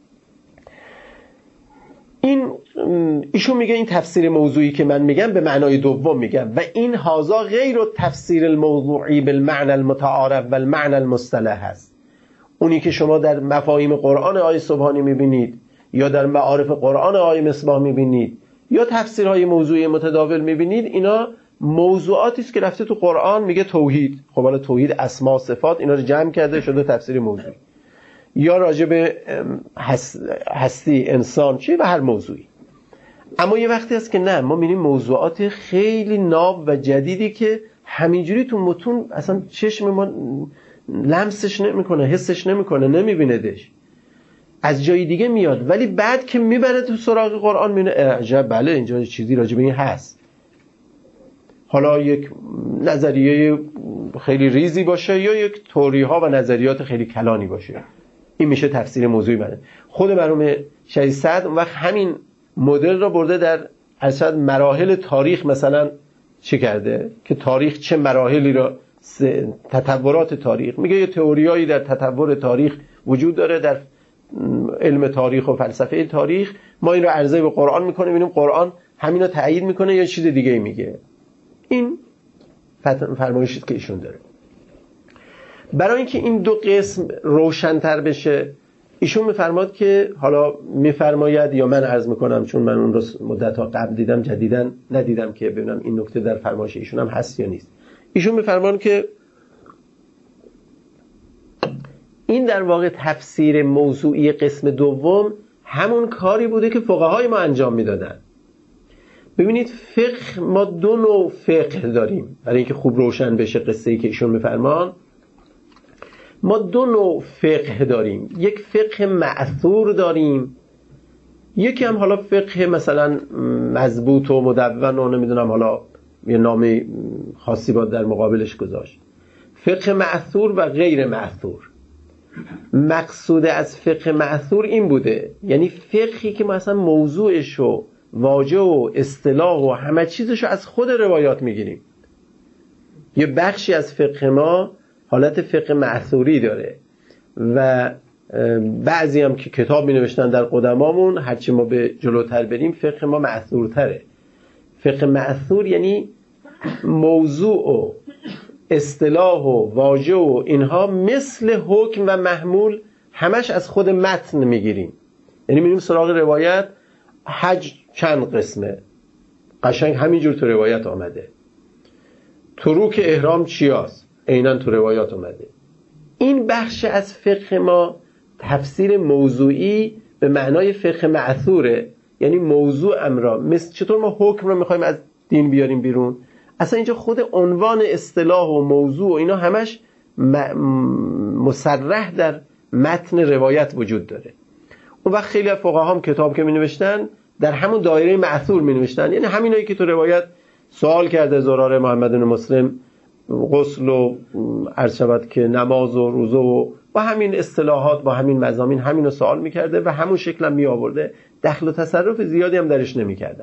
ایشون میگه این تفسیر موضوعی که من میگم به معنای دوم میگم و این هازا غیر تفسیر الموضوعی بالمعنى المتعارف و المعنى المصطلح هست. اونی که شما در مفاهیم قرآن آیه سبحانی میبینید یا در معارف قرآن آیه مصباح میبینید یا تفسیرهای موضوعی متداول میبینید، اینا موضوعاتی است که رفته تو قرآن میگه توحید، خب حالا توحید اسما صفات اینا رو جمع کرده شده تفسیر موضوعی، یا راجع به هستی انسان چی و هر موضوعی. اما یه وقتی هست که نه، ما می‌بینیم موضوعات خیلی ناب و جدیدی که همینجوری تو متون اصلا چشم ما لمسش نمیکنه، حسش نمیکنه، نمیبیندش. از جای دیگه میاد، ولی بعد که میبره تو سراغ قرآن میبینه عجب، بله اینجا چیزی راجع به این هست. حالا یک نظریه خیلی ریزی باشه یا یک توری ها و نظریات خیلی کلانی باشه، این میشه تفسیر موضوعی بنده. خود مرحوم شهید سعد اون وقت همین مدل را برده در اصلا مراحل تاریخ مثلا چه کرده که تاریخ چه مراحلی را، تطورات تاریخ، میگه یه تئوریایی در تطور تاریخ وجود داره در علم تاریخ و فلسفه تاریخ، ما این رو عرضه به قرآن میکنیم، ببینیم قرآن همین رو تایید میکنه یا چیز دیگه میگه. این فرمایشی که ایشون داره. برای اینکه این دو قسم روشن‌تر بشه ایشون میفرماد که، حالا میفرماید یا من عرض میکنم چون من اون رو مدت‌ها قبل دیدم، جدیداً ندیدم که ببینم این نکته در فرمایش ایشون هم هست یا نیست. ایشون میفرماد که این در واقع تفسیر موضوعی قسم دوم همون کاری بوده که فقهای ما انجام میدادن. ببینید فقه، ما دو نوع فقه داریم، برای اینکه خوب روشن بشه قصه‌ای که ایشون میفرمان. ما دو نوع فقه داریم، یک فقه مأثور داریم، یکی هم حالا فقه مثلا مضبوط و مدون و نمیدونم حالا یه نام خاصی باید در مقابلش گذاشت. فقه مأثور و غیر مأثور. مقصود از فقه مأثور این بوده، یعنی فقهی که مثلا موضوعش و واژه و اصطلاح و همه چیزشو از خود روایات میگیریم. یه بخشی از فقه ما حالت فقه مأثوری داره و بعضی هم که کتاب می نوشتن در قدمامون، هرچی ما به جلوتر بریم فقه ما مأثورتره. فقه مأثور یعنی موضوع و اصطلاح و واژه و اینها مثل حکم و محمول همش از خود متن میگیریم. یعنی میریم سراغ روایت، حج چند قسمه، قشنگ همینجور تو روایت آمده. تروک احرام چی هست؟ عیناً تو روایات آمده. این بخش از فقه ما تفسیر موضوعی به معنای فقه مأثوره، یعنی موضوع امرا، مثل چطور ما حکم رو میخوایم از دین بیاریم بیرون، اصلا اینجا خود عنوان اصطلاح و موضوع و اینا همش مصرح در متن روایت وجود داره. اون وقت خیلی از فقها هم کتاب که می نوشتن در همون دایره مأثور می نوشتن، یعنی همینایی که تو روایت سوال کرده زراره محمد بن مسلم، غسل و عرض شود که نماز و روزه و با همین اصطلاحات با همین مضامین همین رو سوال میکرده و همون شکل هم می آورده، دخل و تصرف زیادی هم درش نمیکردن.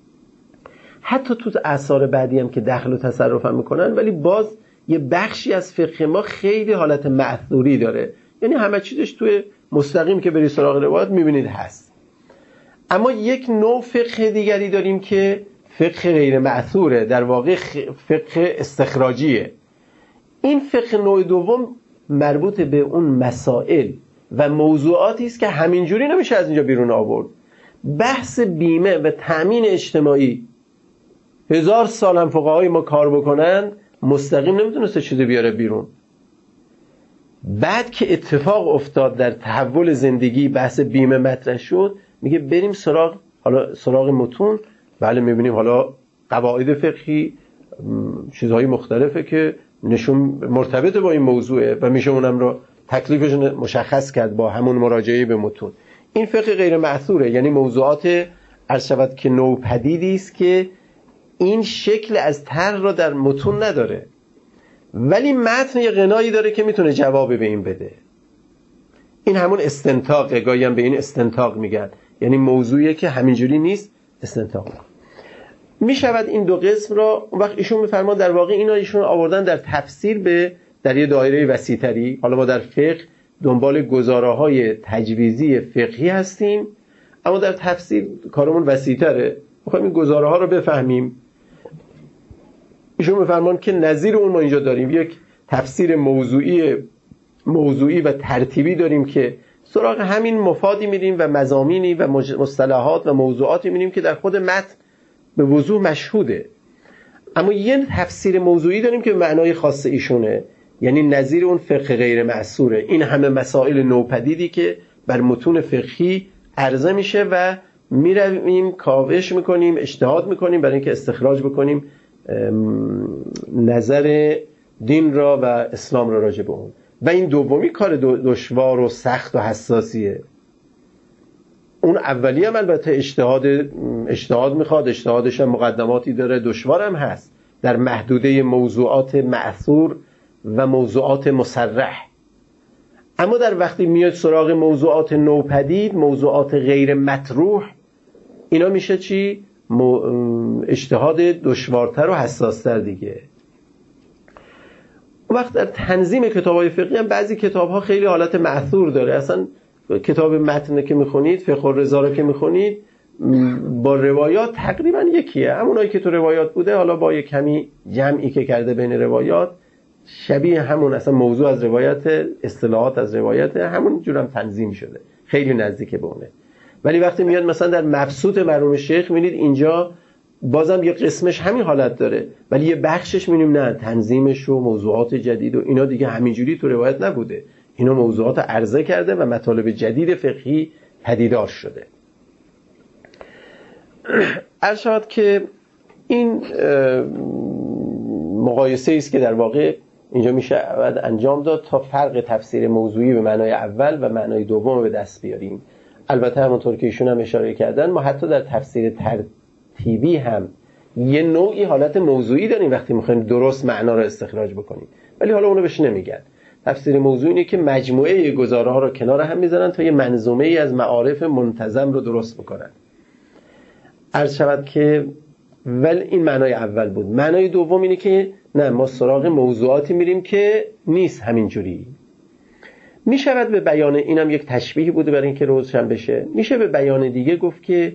حتی تو آثار بعدی هم که دخل و تصرف هم میکنن، ولی باز یه بخشی از فقه ما خیلی حالت مأثوری داره، یعنی همه چیزش توی مستقیم که بری سراغ روایت میبینید هست. اما یک نوع فقه دیگری داریم که فقه غیر مأثوره، در واقع فقه استخراجیه. این فقه نوع دوم مربوط به اون مسائل و موضوعاتی است که همینجوری نمیشه از اینجا بیرون آورد. بحث بیمه و تأمین اجتماعی 1000 سال هم فقهای ما کار بکنن مستقیم نمیتونسته چیزی بیاره بیرون. بعد که اتفاق افتاد در تحول زندگی بحث بیمه مطرح شد، میگه بریم سراغ متون. بله میبینیم حالا قواعد فقهی چیزهای مختلفه که نشون مرتبط با این موضوعه و میشه اونم رو تکلیفش مشخص کرد با همون مراجعه به متون. این فقه غیر مأثوره، یعنی موضوعات عرض شود که نوپدیدی است که این شکل از طرح رو در متون نداره، ولی متن یه غنایی داره که میتونه جواب به این بده. این همون استنتاقه، گاهی هم به این استنتاق میگن، یعنی موضوعی که همینجوری نیست، استنتاق میشود. این دو قسم را اون وقت ایشون میفرمان در واقع اینا ایشون آوردن در تفسیر به در یه دایره وسیع‌تری. حالا ما در فقه دنبال گزاره‌های تجویزی فقهی هستیم، اما در تفسیر کارمون وسیع‌تره، میخوایم این گزاره‌ها رو بفهمیم. ایشون میفرمان که نظیر اون ما اینجا داریم یک تفسیر موضوعی و ترتیبی داریم که سراغ همین مفادی میریم و مضامینی و مصطلحات و موضوعاتی میریم که در خود متن به وضوح مشهوده. اما یه تفسیر موضوعی داریم که معنای خاص ایشونه، یعنی نظیر اون فقه غیر مأثوره. این همه مسائل نوپدیدی که بر متون فقهی عرضه میشه و میرویم کاوش میکنیم، اجتهاد میکنیم برای اینکه استخراج بکنیم نظر دین را و اسلام را راجع به اون. و این دومی کار دشوار و سخت و حساسیه. اون اولی هم البته اجتهاد میخواد، اجتهادش هم مقدماتی داره، دشوارم هست در محدوده موضوعات مأثور و موضوعات مصرح. اما در وقتی میاد سراغ موضوعات نوپدید، موضوعات غیر مطروح، اینا میشه چی؟ اجتهاد دشوارتر و حساستر دیگه. وقت در تنظیم کتاب‌های فقهی هم بعضی کتاب‌ها خیلی حالت مأثور داره. اصلا کتاب متن که میخونید، فقه الرضا رو که میخونید، با روایات تقریبا یکیه. همونایی که تو روایات بوده، حالا با یک کمی جمعی که کرده بین روایات، شبیه همون، اصلا موضوع از روایت، اصطلاحات از روایت، همون جورم تنظیم شده، خیلی نزدیک به اونه. ولی وقتی میاد مثلا در مبسوط مرحوم شیخ، می‌بینید اینجا بازم یه قسمش همین حالت داره، ولی یه بخشش می‌بینیم نه، تنظیمش و موضوعات جدید و اینا دیگه همینجوری تو روایت نبوده، اینا موضوعات عرضه کرده و مطالب جدید فقهی پدیدار شده. عرض شد که این مقایسه است که در واقع اینجا میشه انجام داد تا فرق تفسیر موضوعی به معنای اول و معنای دوم به دست بیاریم. البته همونطور که ایشون هم اشاره کردن، ما حتی در تفسیر ترتیبی هم یه نوعی حالت موضوعی داریم وقتی میخوایم درست معنا رو استخراج بکنیم، ولی حالا اونو بهش نمیگن. تفسیر موضوعی اینه که مجموعه گزاره ها رو کنار هم میذارن تا یه منظومه ای از معارف منتظم رو درست بکنن. عرض شود که ولی این معنای اول بود. معنای دوم اینه که نه، ما سراغ موضوعاتی میریم که نیست همینجوری. میشود به بیان، اینم یک تشبیه بوده برای اینکه روشن بشه، میشه به بیان دیگه گفت که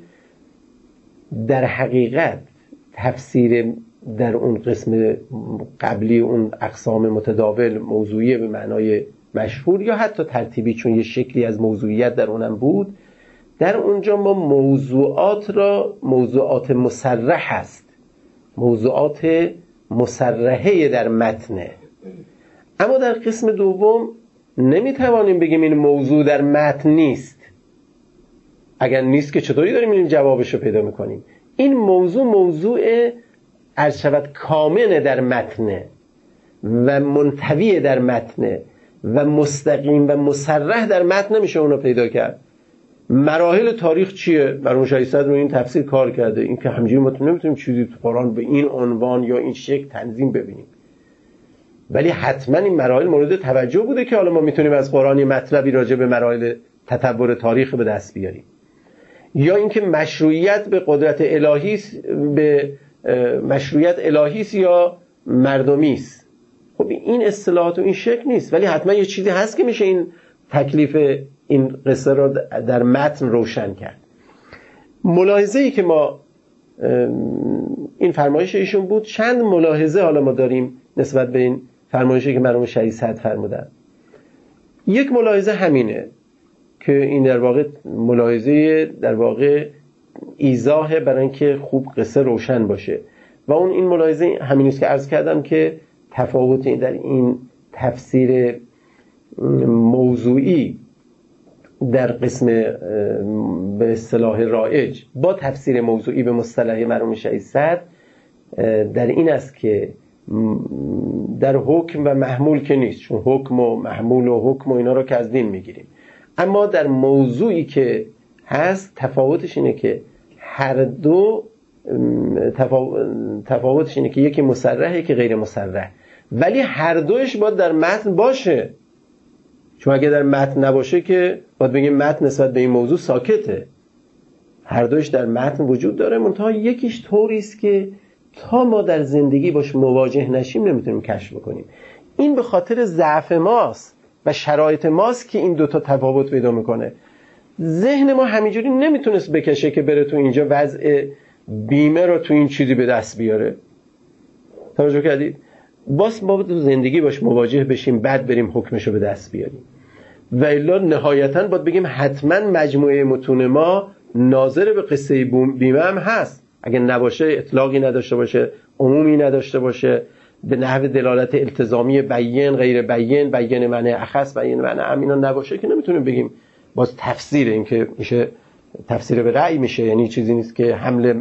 در حقیقت تفسیر در اون قسم قبلی، اون اقسام متداول، موضوعی به معنای مشهور یا حتی ترتیبی، چون یه شکلی از موضوعیت در اونم بود، در اونجا ما موضوعات را موضوعات مصرح است، موضوعات مصرحه در متنه. اما در قسم دوم نمیتوانیم بگیم این موضوع در متن نیست. اگر نیست که چطوری داریم این جوابش رو پیدا میکنیم؟ این موضوع عرض شود کامل در متنه و منطوی در متنه و مستقیم و مصرح در متن، نمیشه اونو پیدا کرد. مراحل تاریخ چیه؟ مرحوم شیخ صدر رو این تفسیر کار کرده. این که همینجوری ما نمیتونیم چیزی تو قرآن به این عنوان یا این شکل تنظیم ببینیم، ولی حتما این مراحل مورد توجه بوده که حالا ما میتونیم از قرآن مطلبی راجع به مراحل تطور تاریخ به دست بیاریم. یا اینکه مشروعیت به قدرت الهی است، به مشروعیت الهی است یا مردمی است. خب این اصطلاحات و این شکل نیست، ولی حتما یه چیزی هست که میشه این تکلیف این قصه را در متن روشن کرد. ملاحظه‌ای که ما، این فرمایش ایشون بود، چند ملاحظه حالا ما داریم نسبت به این فرمایشی که مرحوم شهید صدر فرمودن. یک ملاحظه همینه که این در واقع ملاحظه در واقع ایضاحه برای اینکه خوب قصه روشن باشه، و اون این ملاحظه همین است که عرض کردم که تفاوت در این تفسیر موضوعی در قسم به اصطلاح رایج با تفسیر موضوعی به مصطلح مرحوم شهید صدر در این است که در حکم و محمول که نیست، چون حکم و محمول و حکم و اینا رو که از دین میگیریم، اما در موضوعی که هست تفاوتش اینه که هر دو تفاوتش اینه که یکی مصرحه یکی غیر مصرح، ولی هر دوش باید در متن باشه. چون اگه در متن نباشه که باید بگیم متن نسبت به این موضوع ساکته. هر دوش در متن وجود داره، منتها یکیش طوری است که تا ما در زندگی باش مواجه نشیم نمیتونیم کشف بکنیم. این به خاطر ضعف ماست و شرایط ماست که این دوتا تفاوت پیدا میکنه. ذهن ما همینجوری نمیتونست بکشه که بره تو اینجا وضع بیمه رو تو این چیزی به دست بیاره. توجه کردید؟ باز ما تو زندگی باش مواجه بشیم، بعد بریم حکمشو به دست بیاریم. و الا نهایتاً باید بگیم حتما مجموعه متون ما ناظر به قصه بیمه هم هست. اگه نباشه، اطلاقی نداشته باشه، عمومی نداشته باشه، به نحو دلالت التزامی بیان غیر بیان، بیان معنی اخص بیان معنی عام اینا نباشه که نمیتونیم بگیم باز تفسیر. این که میشه تفسیر به رأی میشه، یعنی چیزی نیست که حمل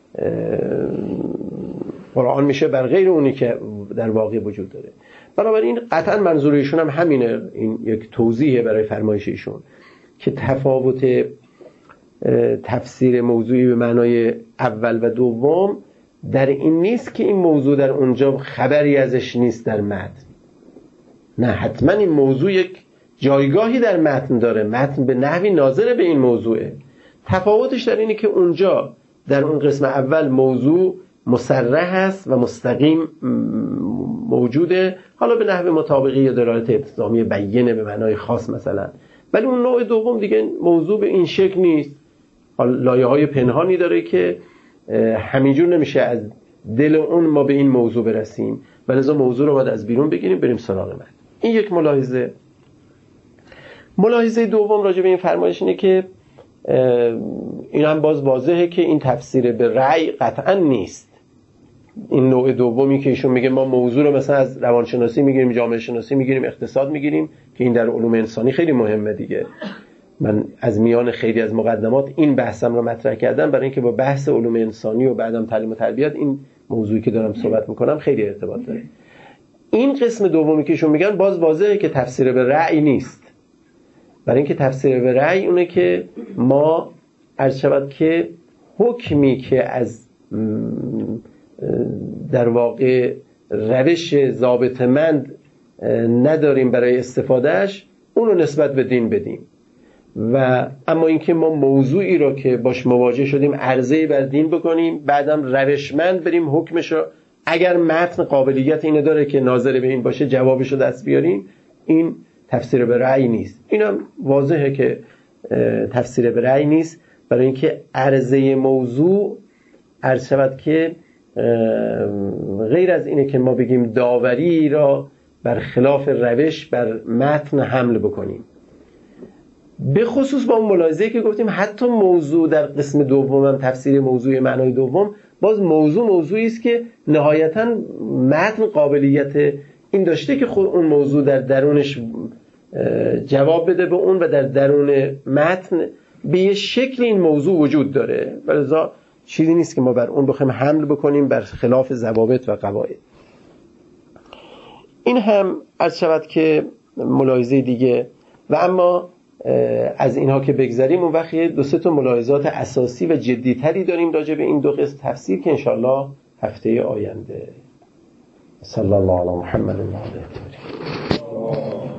قرآن میشه بر غیر اونی که در واقع وجود داره. بنابراین قطعا منظور ایشون هم همینه. این یک توضیحه برای فرمایش ایشون که تفاوت تفسیر موضوعی به معنای اول و دوم در این نیست که این موضوع در اونجا خبری ازش نیست در متن. نه، حتما این موضوع یک جایگاهی در متن داره، متن به نحوی ناظر به این موضوعه. تفاوتش در اینه که اونجا در اون قسم اول موضوع مصرح است و مستقیم موجوده، حالا به نحو مطابقی یا دلالت التزامی بیینه به معنای خاص مثلا، ولی اون نوع دوم دیگه موضوع به این شکل نیست، لایه‌های پنهانی داره که همینجور نمیشه از دل اون ما به این موضوع برسیم، ولذا موضوع رو باید از بیرون بگیریم بریم سراغ متن. این یک ملاحظه. ملاحظه دوم راجع به این فرمایش اینه که این هم باز واضحه که این تفسیر به رأی قطعا نیست. این نوع دومی که ایشون میگه ما موضوع رو مثلا از روانشناسی میگیریم، جامعه شناسی میگیریم، اقتصاد میگیریم، که این در علوم انسانی خیلی مهمه دیگه. من از میان خیلی از مقدمات این بحثم رو مطرح کردم برای اینکه با بحث علوم انسانی و بعدم تعلیم و تربیت این موضوعی که دارم صحبت میکنم خیلی ارتباط داره. این قسم دومی که ایشون میگن باز واضحه که تفسیر به رأی نیست. برای اینکه تفسیر به رأی اونه که ما عرض شود که حکمی که از در واقع روش ضابطه‌مند نداریم برای استفادهش، اون رو نسبت به دین بدیم. و اما اینکه ما موضوعی رو که باش مواجه شدیم عرضه‌ای بر دین بکنیم، بعدم روشمند بریم حکمش رو، اگر متن قابلیت اینو داره که ناظر به این باشه جوابش رو دست بیاریم، این تفسیر به رأی نیست. اینم واضحه که تفسیر به رأی نیست، برای اینکه عرضه موضوع عرض شود که غیر از اینه که ما بگیم داوری را بر خلاف روش بر متن حمل بکنیم. به خصوص با اون ملاحظه‌ای که گفتیم حتی موضوع در قسم دوم هم تفسیر موضوع معنای دوم، باز موضوعی است که نهایتاً متن قابلیت این داشته که خود اون موضوع در درونش جواب بده به اون و در درون متن به یه شکل این موضوع وجود داره، ولذا چیزی نیست که ما بر اون بخوایم حمل بکنیم بر خلاف ضوابط و قواعد. این هم عرض شود که ملاحظه دیگه. و اما از اینها که بگذریم، اون وقت دو سه تا ملاحظات اساسی و جدی‌تری داریم راجع به این دو قسم تفسیر که انشالله هفته آینده. صلی الله علی محمد و آله.